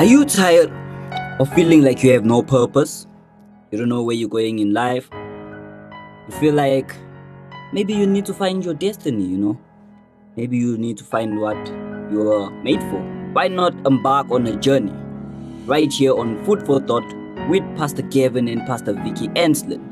Are you tired of feeling like you have no purpose? You don't know where you're going in life? You feel like maybe you need to find your destiny. Maybe you need to find what you are made for. Why not embark on a journey right here on Food for Thought with Pastor Kevin and Pastor Vicky Enslin?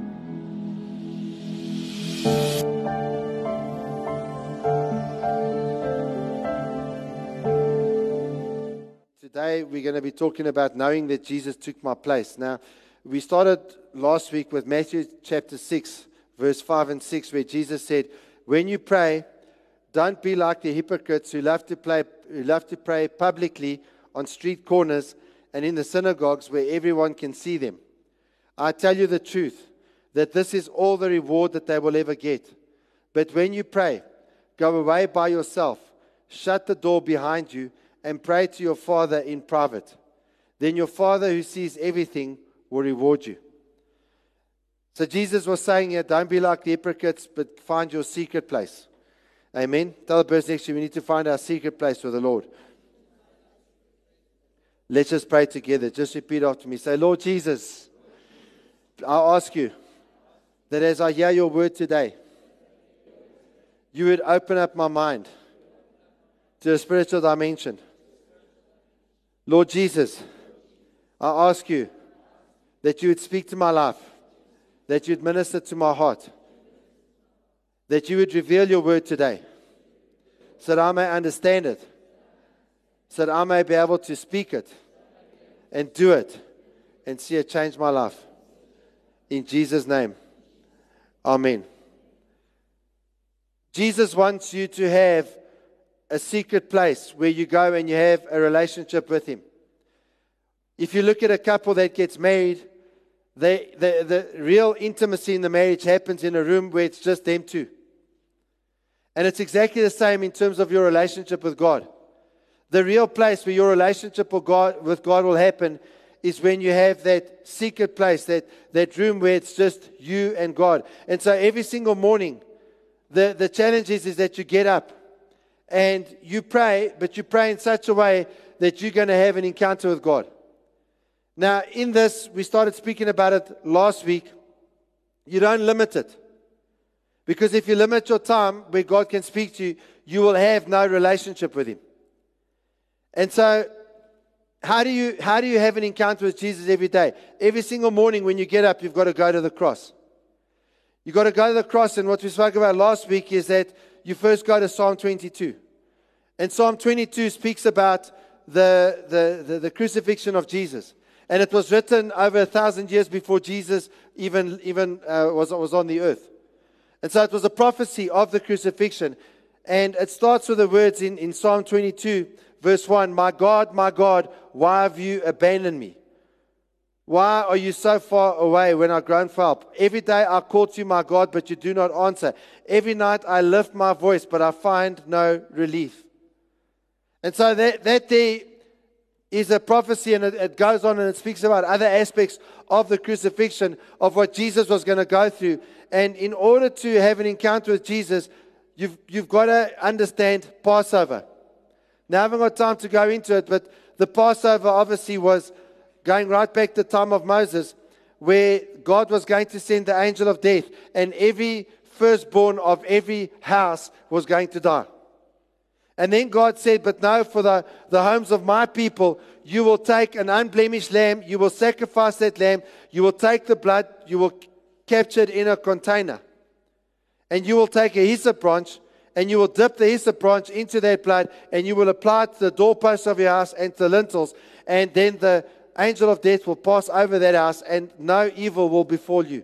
Today we're going to be talking about knowing that Jesus took my place. Now, we started last week with Matthew chapter 6, verse 5 and 6, where Jesus said, when you pray, don't be like the hypocrites who love to pray publicly on street corners and in the synagogues where everyone can see them. I tell you the truth, that this is all the reward that they will ever get. But when you pray, go away by yourself, shut the door behind you, and pray to your Father in private. Then your Father who sees everything will reward you. So Jesus was saying here, don't be like the hypocrites, but find your secret place. Amen. Tell the person next to you, we need to find our secret place with the Lord. Let's just pray together. Just repeat after me. Say, Lord Jesus, I ask you that as I hear your word today, you would open up my mind to a spiritual dimension. Lord Jesus, I ask you that you would speak to my life, that you would minister to my heart, that you would reveal your word today, so that I may understand it, so that I may be able to speak it and do it and see it change my life. In Jesus' name, amen. Jesus wants you to have a secret place where you go and you have a relationship with Him. If you look at a couple that gets married, the real intimacy in the marriage happens in a room where it's just them two. And it's exactly the same in terms of your relationship with God. The real place where your relationship with God will happen is when you have that secret place, that room where it's just you and God. And so every single morning, the challenge is that you get up and you pray, but you pray in such a way that you're going to have an encounter with God. Now, in this, we started speaking about it last week. You don't limit it. Because if you limit your time where God can speak to you, you will have no relationship with Him. And so, how do you have an encounter with Jesus every day? Every single morning when you get up, you've got to go to the cross. You've got to go to the cross, and what we spoke about last week is that you first go to Psalm 22. And Psalm 22 speaks about the crucifixion of Jesus. And it was written over 1,000 years before Jesus even was on the earth. And so it was a prophecy of the crucifixion. And it starts with the words in Psalm 22, verse 1, my God, why have you abandoned me? Why are you so far away when I groan for help? Every day I call to you, my God, but you do not answer. Every night I lift my voice, but I find no relief. And so that there is a prophecy, and it goes on and it speaks about other aspects of the crucifixion, of what Jesus was going to go through. And in order to have an encounter with Jesus, you've got to understand Passover. Now, I haven't got time to go into it, but the Passover obviously was going right back to the time of Moses, where God was going to send the angel of death, and every firstborn of every house was going to die. And then God said, but no, for the homes of my people, you will take an unblemished lamb, you will sacrifice that lamb, you will take the blood, you will capture it in a container. And you will take a hyssop branch, and you will dip the hyssop branch into that blood, and you will apply it to the doorposts of your house and to the lintels, and then the angel of death will pass over that house, and no evil will befall you.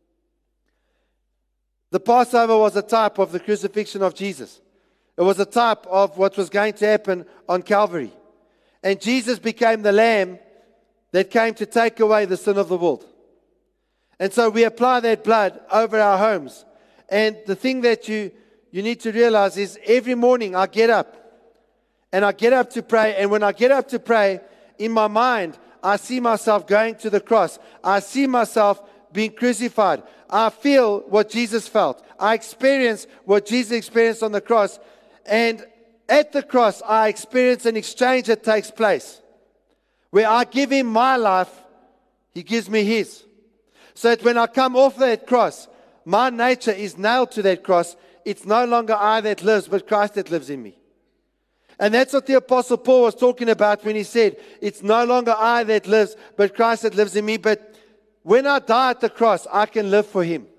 The Passover was a type of the crucifixion of Jesus. It was a type of what was going to happen on Calvary. And Jesus became the lamb that came to take away the sin of the world. And so we apply that blood over our homes. And the thing that you need to realize is every morning I get up. And I get up to pray. And when I get up to pray, in my mind, I see myself going to the cross. I see myself being crucified. I feel what Jesus felt. I experience what Jesus experienced on the cross. And at the cross, I experience an exchange that takes place. where I give him my life, he gives me his. So that when I come off that cross, my nature is nailed to that cross. It's no longer I that lives, but Christ that lives in me. And that's what the Apostle Paul was talking about when he said, it's no longer I that lives, but Christ that lives in me. But when I die at the cross, I can live for him.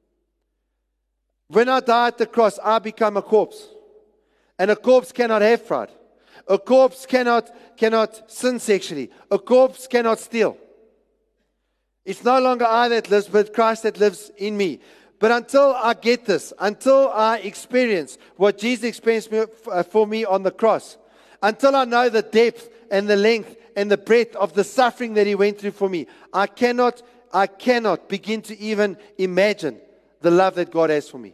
When I die at the cross, I become a corpse. And a corpse cannot have pride. A corpse cannot sin sexually. A corpse cannot steal. It's no longer I that lives, but Christ that lives in me. But until I get this, until I experience what Jesus experienced for me on the cross, until I know the depth and the length and the breadth of the suffering that he went through for me, I cannot begin to even imagine the love that God has for me.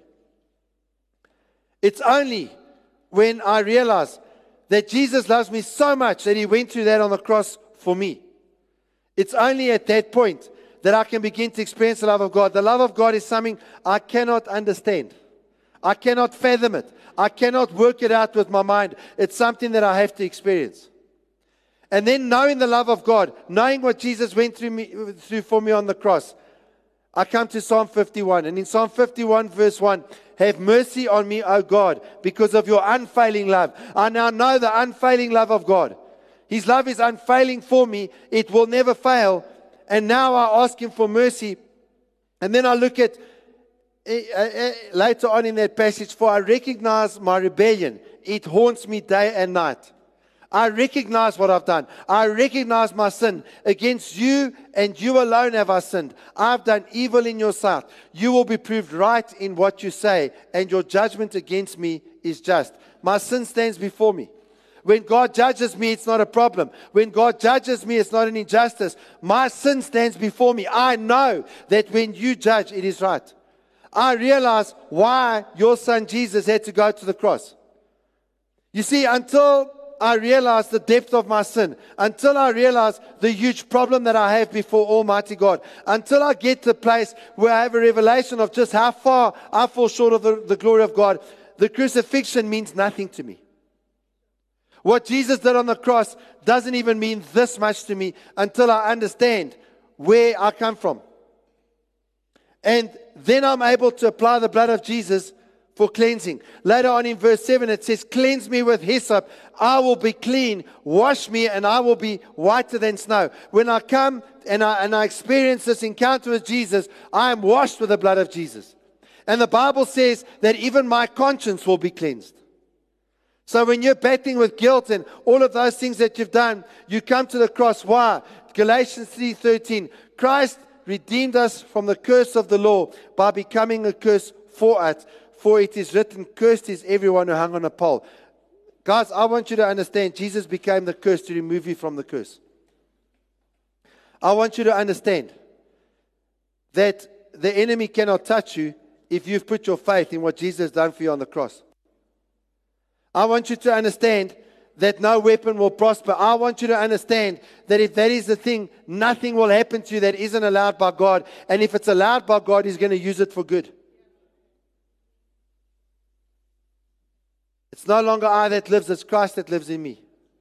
It's only when I realize that Jesus loves me so much that he went through that on the cross for me. It's only at that point that I can begin to experience the love of God. The love of God is something I cannot understand. I cannot fathom it. I cannot work it out with my mind. It's something that I have to experience. And then knowing the love of God, knowing what Jesus went through for me on the cross, I come to Psalm 51. And in Psalm 51 verse 1, have mercy on me, O God, because of your unfailing love. I now know the unfailing love of God. His love is unfailing for me. It will never fail. And now I ask him for mercy. And then I look at later on in that passage, for I recognize my rebellion. It haunts me day and night. I recognize what I've done. I recognize my sin. Against you and you alone have I sinned. I've done evil in your sight. You will be proved right in what you say, and your judgment against me is just. My sin stands before me. When God judges me, it's not a problem. When God judges me, it's not an injustice. My sin stands before me. I know that when you judge, it is right. I realize why your son Jesus had to go to the cross. You see, until I realize the depth of my sin, until I realize the huge problem that I have before Almighty God, until I get to the place where I have a revelation of just how far I fall short of the glory of God, the crucifixion means nothing to me. What Jesus did on the cross doesn't even mean this much to me until I understand where I come from. And then I'm able to apply the blood of Jesus for cleansing. Later on in verse 7 it says, cleanse me with hyssop, I will be clean. Wash me and I will be whiter than snow. When I come and I experience this encounter with Jesus, I am washed with the blood of Jesus. And the Bible says that even my conscience will be cleansed. So when you're battling with guilt and all of those things that you've done, you come to the cross. Why? Galatians 3:13. Christ redeemed us from the curse of the law by becoming a curse for us. For it is written, cursed is everyone who hung on a pole. Guys, I want you to understand, Jesus became the curse to remove you from the curse. I want you to understand that the enemy cannot touch you if you've put your faith in what Jesus has done for you on the cross. I want you to understand that no weapon will prosper. I want you to understand that if that is the thing, nothing will happen to you that isn't allowed by God. And if it's allowed by God, He's going to use it for good. It's no longer I that lives, it's Christ that lives in me.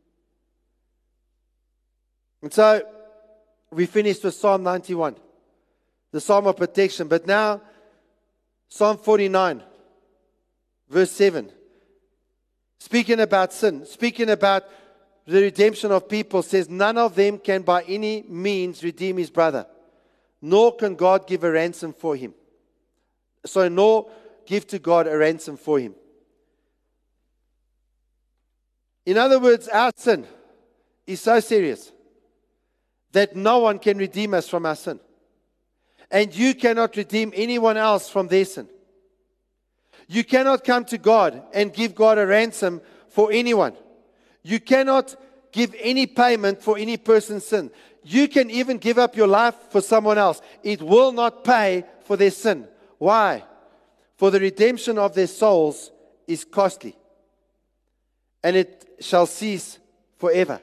And so, we finished with Psalm 91, the Psalm of protection. But now, Psalm 49, verse 7. Speaking about sin, speaking about the redemption of people, says, none of them can by any means redeem his brother, nor can God give a ransom for him. So, nor give to God a ransom for him. In other words, our sin is so serious that no one can redeem us from our sin. And you cannot redeem anyone else from their sin. You cannot come to God and give God a ransom for anyone. You cannot give any payment for any person's sin. You can even give up your life for someone else. It will not pay for their sin. Why? For the redemption of their souls is costly, and it shall cease forever.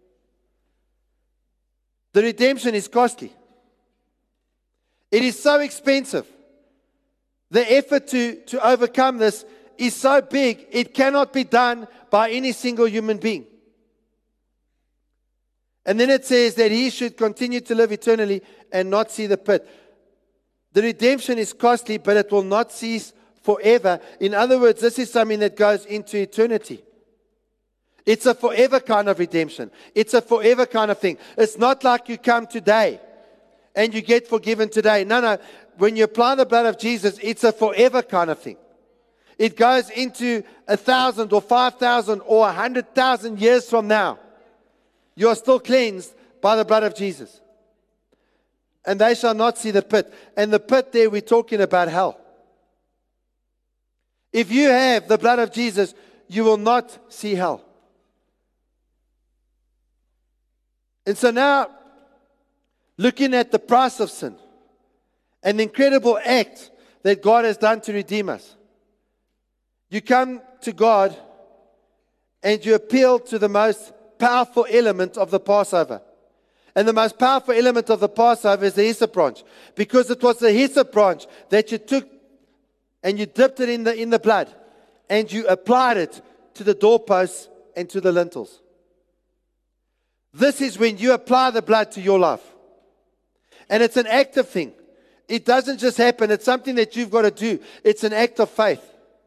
The redemption is costly. It is so expensive. The effort to overcome this is so big, it cannot be done by any single human being. And then it says that he should continue to live eternally and not see the pit. The redemption is costly, but it will not cease forever. In other words, this is something that goes into eternity. It's a forever kind of redemption. It's a forever kind of thing. It's not like you come today and you get forgiven today. No. When you apply the blood of Jesus, it's a forever kind of thing. It goes into 1,000 or 5,000 or 100,000 years from now. You are still cleansed by the blood of Jesus. And they shall not see the pit. And the pit there, we're talking about hell. If you have the blood of Jesus, you will not see hell. And so now, looking at the price of sin, an incredible act that God has done to redeem us. You come to God and you appeal to the most powerful element of the Passover. And the most powerful element of the Passover is the hyssop branch. Because it was the hyssop branch that you took and you dipped it in the blood. And you applied it to the doorposts and to the lintels. This is when you apply the blood to your life. And it's an active thing. It doesn't just happen. It's something that you've got to do. It's an act of faith.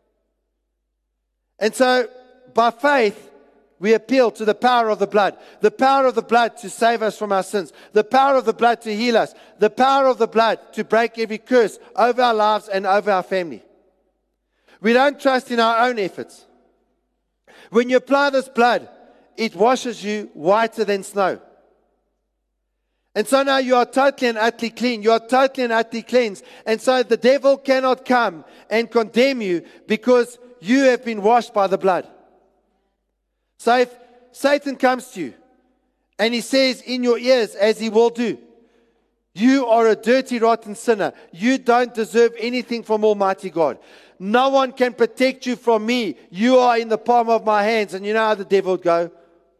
And so, by faith, we appeal to the power of the blood. The power of the blood to save us from our sins. The power of the blood to heal us. The power of the blood to break every curse over our lives and over our family. We don't trust in our own efforts. When you apply this blood, it washes you whiter than snow. And so now you are totally and utterly clean. You are totally and utterly cleansed. And so the devil cannot come and condemn you because you have been washed by the blood. So if Satan comes to you and he says in your ears, as he will do, you are a dirty, rotten sinner. You don't deserve anything from Almighty God. No one can protect you from me. You are in the palm of my hands. And you know how the devil would go?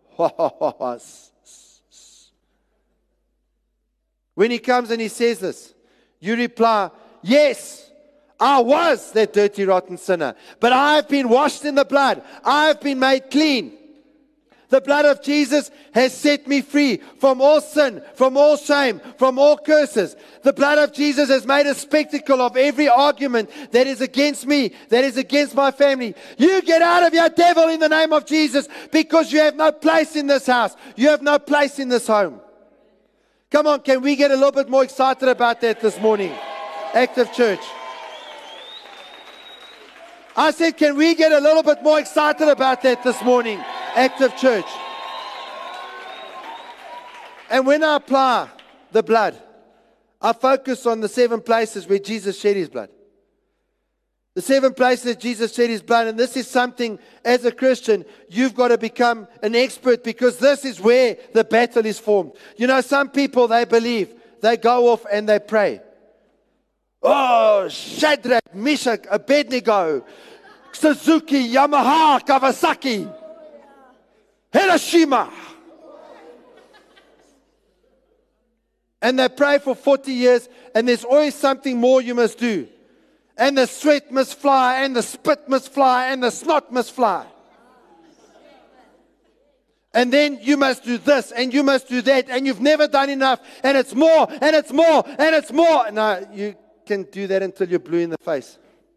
When he comes and he says this, you reply, yes, I was that dirty, rotten sinner. But I have been washed in the blood. I have been made clean. The blood of Jesus has set me free from all sin, from all shame, from all curses. The blood of Jesus has made a spectacle of every argument that is against me, that is against my family. You get out of here, devil, in the name of Jesus, because you have no place in this house. You have no place in this home. Come on, can we get a little bit more excited about that this morning? Active Church. I said, can we get a little bit more excited about that this morning? Active Church. And when I apply the blood, I focus on the 7 places where Jesus shed his blood. The 7 places that Jesus shed his blood. And this is something, as a Christian, you've got to become an expert, because this is where the battle is formed. You know, some people, they believe, they go off and they pray. Oh, Shadrach, Meshach, Abednego, Suzuki, Yamaha, Kawasaki, Hiroshima. And they pray for 40 years, and there's always something more you must do. And the sweat must fly, and the spit must fly, and the snot must fly. And then you must do this, and you must do that, and you've never done enough, and it's more, and it's more, and it's more. No, you can do that until you're blue in the face.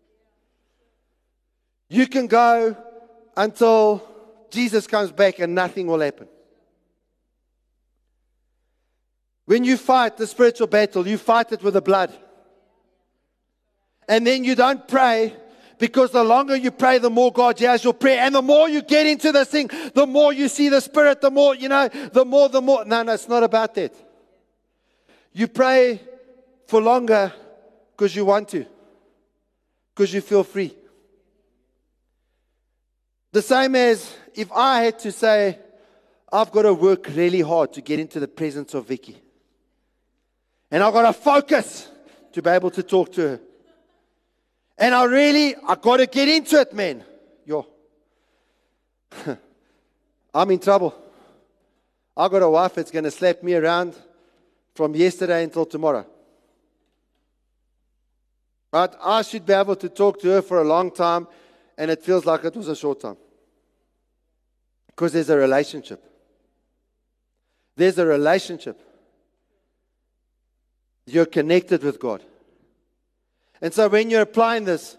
You can go until Jesus comes back and nothing will happen. When you fight the spiritual battle, you fight it with the blood. And then you don't pray, because the longer you pray, the more God hears your prayer. And the more you get into this thing, the more you see the Spirit, the more, the more. No, it's not about that. You pray for longer because you want to, because you feel free. The same as if I had to say, I've got to work really hard to get into the presence of Vicky. And I've got to focus to be able to talk to her. And I got to get into it, man. I'm in trouble. I've got a wife that's going to slap me around from yesterday until tomorrow. Right? I should be able to talk to her for a long time, and it feels like it was a short time. Because there's a relationship. There's a relationship. You're connected with God. And so when you're applying this,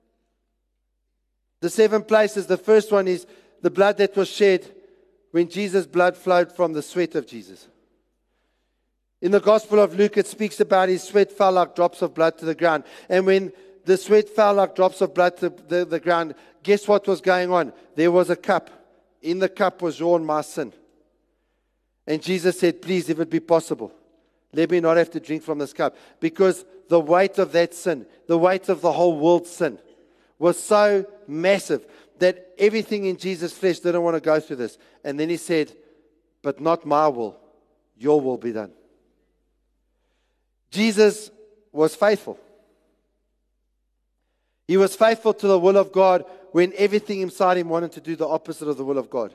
the 7 places, the first one is the blood that was shed when Jesus' blood flowed from the sweat of Jesus. In the Gospel of Luke, it speaks about his sweat fell like drops of blood to the ground. And when the sweat fell like drops of blood to the ground, guess what was going on? There was a cup. In the cup was drawn my sin. And Jesus said, please, if it be possible, let me not have to drink from this cup. Because the weight of that sin, the weight of the whole world's sin, was so massive that everything in Jesus' flesh didn't want to go through this. And then he said, but not my will, your will be done. Jesus was faithful. He was faithful to the will of God when everything inside him wanted to do the opposite of the will of God.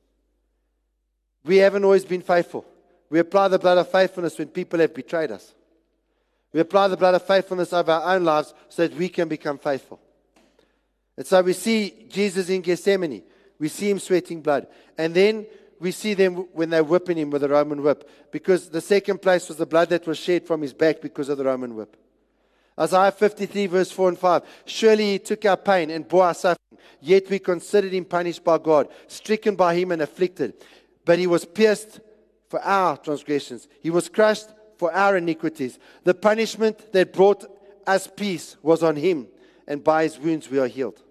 We haven't always been faithful. We apply the blood of faithfulness when people have betrayed us. We apply the blood of faithfulness over our own lives so that we can become faithful. And so we see Jesus in Gethsemane. We see him sweating blood. And then we see them when they're whipping him with a Roman whip. Because the second place was the blood that was shed from his back because of the Roman whip. Isaiah 53 verse 4 and 5. Surely he took our pain and bore our suffering. Yet we considered him punished by God, stricken by him and afflicted. But he was pierced for our transgressions. He was crushed for our iniquities. The punishment that brought us peace was on him, and by his wounds we are healed.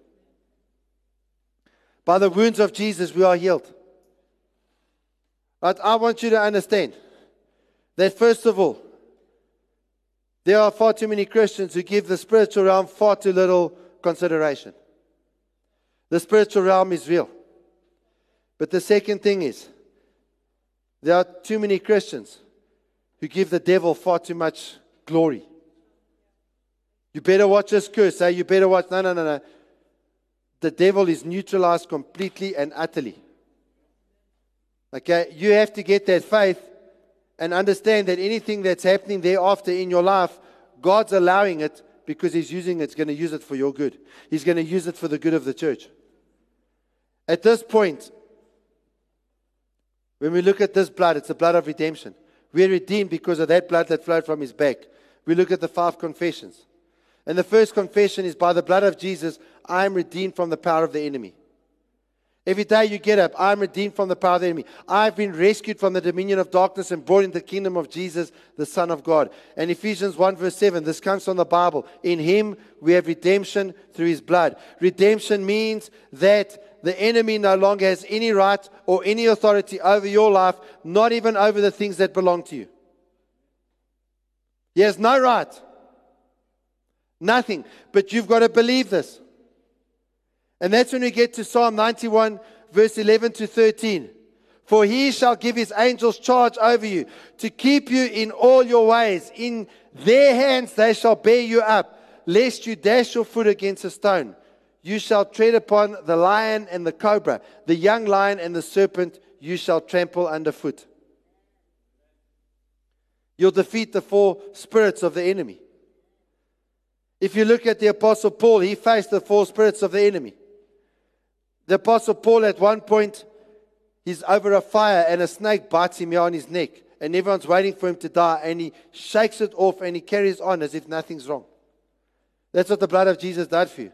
By the wounds of Jesus we are healed. But I want you to understand that first of all, there are far too many Christians who give the spiritual realm far too little consideration. The spiritual realm is real. But the second thing is, there are too many Christians who give the devil far too much glory. You better watch this curse. You better watch. No. The devil is neutralized completely and utterly. Okay? You have to get that faith and understand that anything that's happening thereafter in your life, God's allowing it because he's using it. He's going to use it for your good. He's going to use it for the good of the church. At this point, when we look at this blood, it's the blood of redemption. We're redeemed because of that blood that flowed from his back. We look at the 5 confessions. And the first confession is, by the blood of Jesus, I am redeemed from the power of the enemy. Every day you get up, I am redeemed from the power of the enemy. I've been rescued from the dominion of darkness and brought into the kingdom of Jesus, the Son of God. And Ephesians 1 verse 7, this comes from the Bible. In him we have redemption through his blood. Redemption means that the enemy no longer has any right or any authority over your life, not even over the things that belong to you. He has no right. Nothing. But you've got to believe this. And that's when we get to Psalm 91, verse 11 to 13. For he shall give his angels charge over you, to keep you in all your ways. In their hands they shall bear you up, lest you dash your foot against a stone. You shall tread upon the lion and the cobra, the young lion and the serpent you shall trample underfoot. You'll defeat the 4 spirits of the enemy. If you look at the Apostle Paul, he faced the 4 spirits of the enemy. The Apostle Paul, at one point, he's over a fire and a snake bites him here on his neck. And everyone's waiting for him to die. And he shakes it off and he carries on as if nothing's wrong. That's what the blood of Jesus did for you.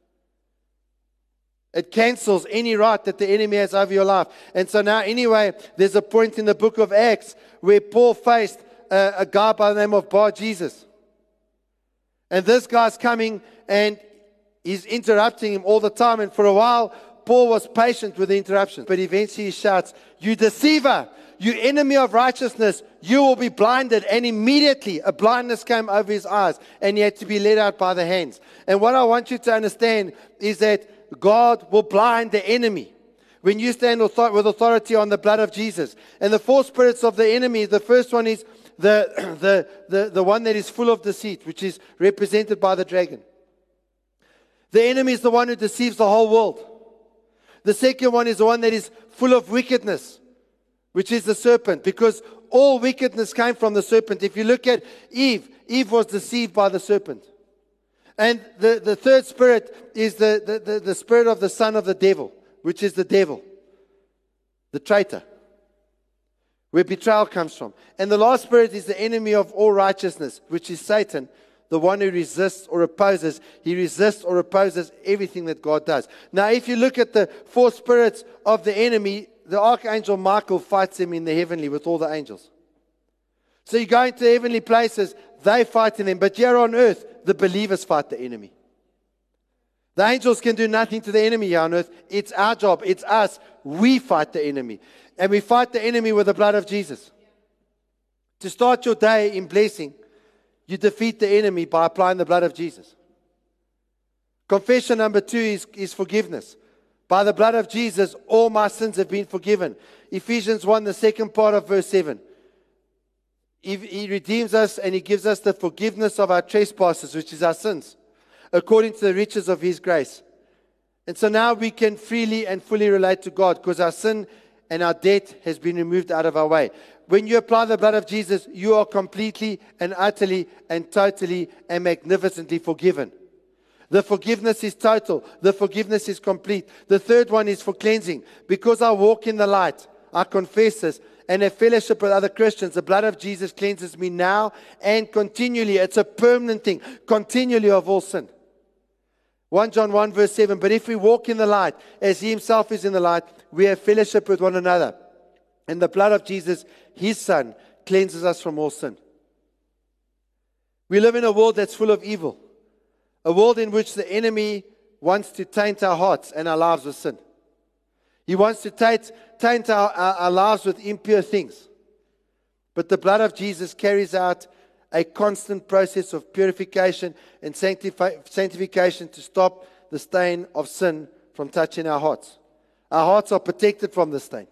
It cancels any right that the enemy has over your life. And so now, anyway, there's a point in the book of Acts where Paul faced a guy by the name of Bar Jesus. And this guy's coming and he's interrupting him all the time. And for a while, Paul was patient with the interruption. But eventually he shouts, "You deceiver, you enemy of righteousness, you will be blinded." And immediately a blindness came over his eyes and he had to be led out by the hands. And what I want you to understand is that God will blind the enemy when you stand with authority on the blood of Jesus. And the 4 spirits of the enemy, the first one is the one that is full of deceit, which is represented by the dragon. The enemy is the one who deceives the whole world. The second one is the one that is full of wickedness, which is the serpent, because all wickedness came from the serpent. If you look at Eve, Eve was deceived by the serpent. And the third spirit is the spirit of the son of the devil, which is the devil, the traitor. where betrayal comes from. And the last spirit is the enemy of all righteousness, which is Satan, the one who resists or opposes. He resists or opposes everything that God does. Now, if you look at the four spirits of the enemy, the archangel Michael fights him in the heavenly with all the angels. So you go into heavenly places, they fight in them. But here on earth, the believers fight the enemy. The angels can do nothing to the enemy here on earth. It's our job. It's us. We fight the enemy. And we fight the enemy with the blood of Jesus. To start your day in blessing, you defeat the enemy by applying the blood of Jesus. Confession number 2 is forgiveness. By the blood of Jesus, all my sins have been forgiven. Ephesians 1, the second part of verse 7. He redeems us and He gives us the forgiveness of our trespasses, which is our sins, according to the riches of His grace. And so now we can freely and fully relate to God because our sin and our debt has been removed out of our way. When you apply the blood of Jesus, you are completely and utterly and totally and magnificently forgiven. The forgiveness is total. The forgiveness is complete. The third one is for cleansing. Because I walk in the light, I confess this, and have fellowship with other Christians, the blood of Jesus cleanses me now and continually. It's a permanent thing, continually of all sin. 1 John 1 verse 7, but if we walk in the light, as He Himself is in the light, we have fellowship with one another. And the blood of Jesus, His Son, cleanses us from all sin. We live in a world that's full of evil. A world in which the enemy wants to taint our hearts and our lives with sin. He wants to taint our lives with impure things. But the blood of Jesus carries out a constant process of purification and sanctification to stop the stain of sin from touching our hearts. Our hearts are protected from the stain.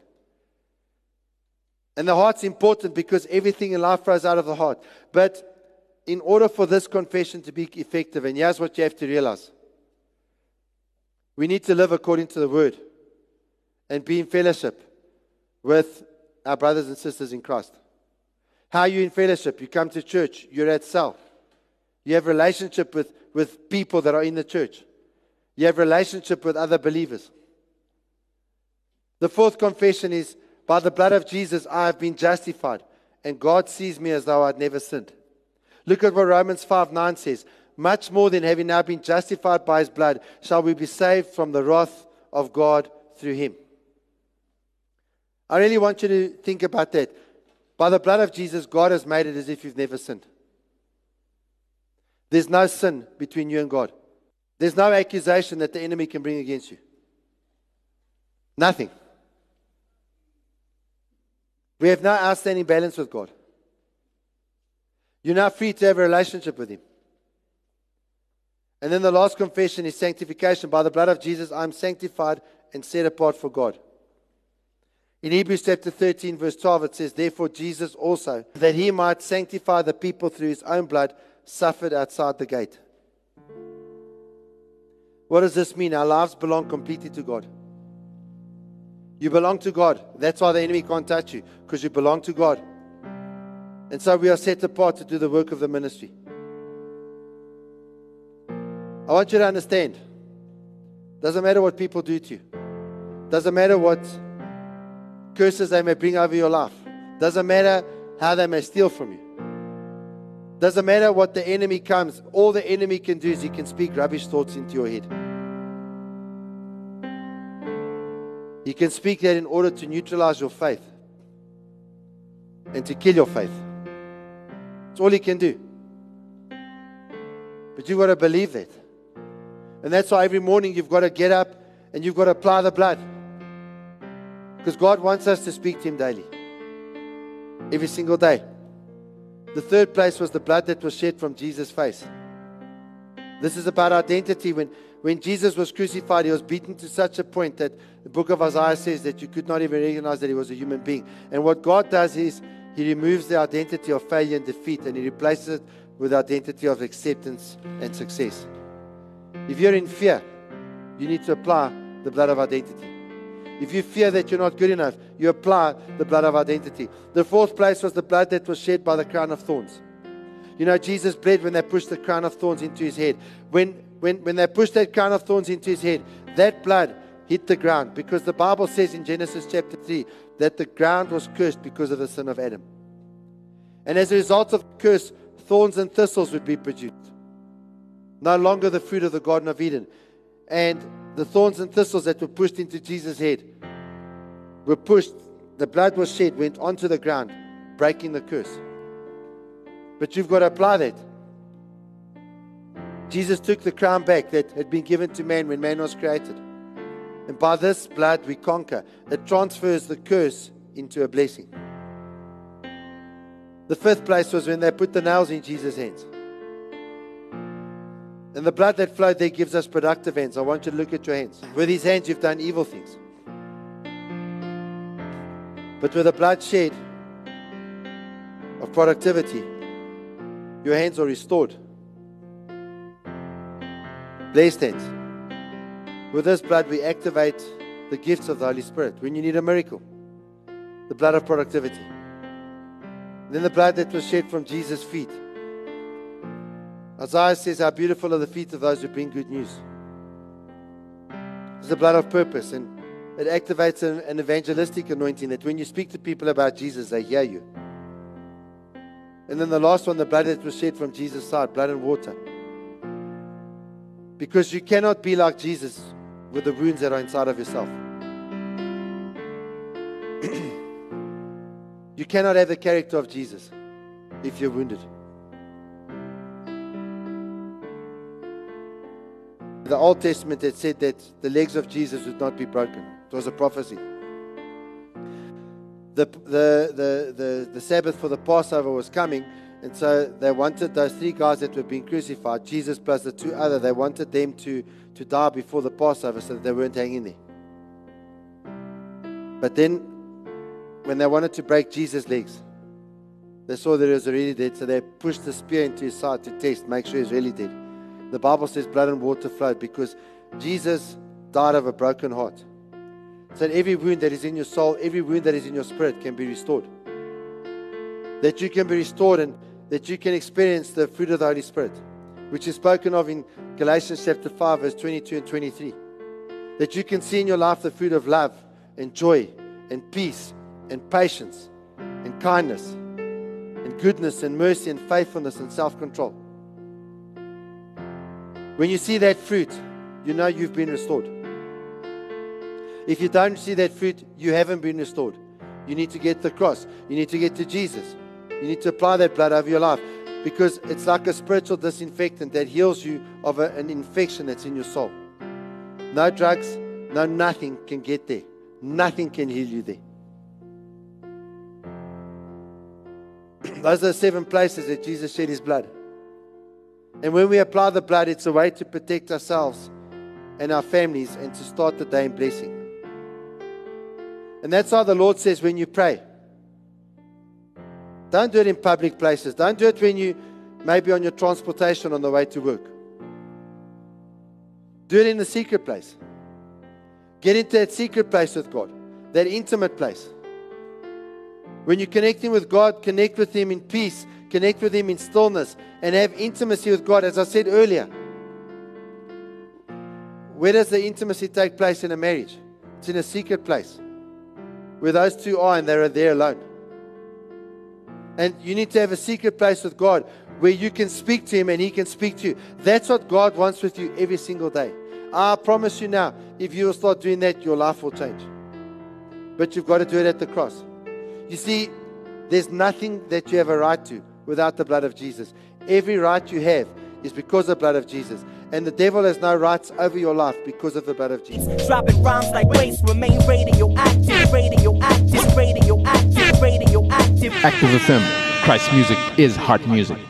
And the heart's important because everything in life flows out of the heart. But in order for this confession to be effective, and here's what you have to realize. We need to live according to the Word and be in fellowship with our brothers and sisters in Christ. How are you in fellowship? You come to church. You're at cell. You have relationship with people that are in the church. You have relationship with other believers. The fourth confession is, by the blood of Jesus, I have been justified, and God sees me as though I'd never sinned. Look at what Romans 5:9 says. Much more than having now been justified by His blood, shall we be saved from the wrath of God through Him. I really want you to think about that. By the blood of Jesus, God has made it as if you've never sinned. There's no sin between you and God. There's no accusation that the enemy can bring against you. Nothing. We have no outstanding balance with God. You're now free to have a relationship with Him. And then the last confession is sanctification. By the blood of Jesus, I am sanctified and set apart for God. In Hebrews chapter 13, verse 12, it says, therefore Jesus also, that He might sanctify the people through His own blood, suffered outside the gate. What does this mean? Our lives belong completely to God. You belong to God. That's why the enemy can't touch you, because you belong to God. And so we are set apart to do the work of the ministry. I want you to understand, doesn't matter what people do to you. Doesn't matter what curses they may bring over your life. Doesn't matter how they may steal from you. Doesn't matter what the enemy comes. All the enemy can do is he can speak rubbish thoughts into your head. He can speak that in order to neutralize your faith and to kill your faith. That's all he can do. But you've got to believe that. And that's why every morning you've got to get up and you've got to apply the blood. Because God wants us to speak to Him daily. Every single day. The third place was the blood that was shed from Jesus' face. This is about identity. When Jesus was crucified, He was beaten to such a point that the book of Isaiah says that you could not even recognize that He was a human being. And what God does is He removes the identity of failure and defeat and He replaces it with the identity of acceptance and success. If you're in fear, you need to apply the blood of identity. If you fear that you're not good enough, you apply the blood of identity. The fourth place was the blood that was shed by the crown of thorns. You know, Jesus bled when they pushed the crown of thorns into His head. When they pushed that crown of thorns into His head, that blood hit the ground. Because the Bible says in Genesis chapter 3 that the ground was cursed because of the sin of Adam. And as a result of the curse, thorns and thistles would be produced. No longer the fruit of the Garden of Eden. And the thorns and thistles that were pushed into Jesus' head were pushed, the blood was shed, went onto the ground, breaking the curse. But you've got to apply that. Jesus took the crown back that had been given to man when man was created. And by this blood we conquer. It transfers the curse into a blessing. The fifth place was when they put the nails in Jesus' hands. And the blood that flowed there gives us productive hands. I want you to look at your hands. With these hands you've done evil things. But with the blood shed of productivity, your hands are restored. Blessed hands. With this blood we activate the gifts of the Holy Spirit. When you need a miracle, the blood of productivity. And then the blood that was shed from Jesus' feet. Isaiah says, how beautiful are the feet of those who bring good news. It's the blood of purpose, and it activates an evangelistic anointing that when you speak to people about Jesus, they hear you. And then the last one, the blood that was shed from Jesus' side, blood and water. Because you cannot be like Jesus with the wounds that are inside of yourself. You cannot have the character of Jesus if you're wounded. The Old Testament had said that the legs of Jesus would not be broken. It was a prophecy. The Sabbath for the Passover was coming, and so they wanted those three guys that were being crucified, Jesus plus the two other, they wanted them to die before the Passover so that they weren't hanging there. But then, when they wanted to break Jesus' legs, they saw that he was already dead, so they pushed the spear into his side to test, make sure he's really dead. The Bible says blood and water flowed because Jesus died of a broken heart. So that every wound that is in your soul, every wound that is in your spirit can be restored. That you can be restored and that you can experience the fruit of the Holy Spirit, which is spoken of in Galatians chapter 5, verse 22 and 23. That you can see in your life the fruit of love and joy and peace and patience and kindness and goodness and mercy and faithfulness and self-control. When you see that fruit, you know you've been restored. If you don't see that fruit, you haven't been restored. You need to get the cross. You need to get to Jesus. You need to apply that blood over your life because it's like a spiritual disinfectant that heals you of an infection that's in your soul. No drugs, no nothing can get there. Nothing can heal you there. Those are the 7 places that Jesus shed his blood. And when we apply the blood, it's a way to protect ourselves and our families and to start the day in blessing. And that's how the Lord says when you pray. Don't do it in public places. Don't do it when you maybe on your transportation on the way to work. Do it in the secret place. Get into that secret place with God, that intimate place. When you're connecting with God, connect with Him in peace, connect with Him in stillness, and have intimacy with God. As I said earlier, where does the intimacy take place in a marriage? It's in a secret place where those two are and they're there alone. And you need to have a secret place with God where you can speak to Him and He can speak to you. That's what God wants with you every single day. I promise you now, if you will start doing that, your life will change. But you've got to do it at the cross. You see, there's nothing that you have a right to without the blood of Jesus. Every right you have is because of the blood of Jesus. And the devil has no rights over your life because of the blood of Jesus. Dropping rhymes like waste, remain radioactive, radioactive, radioactive, radioactive. Active FM. Christ's music is heart music.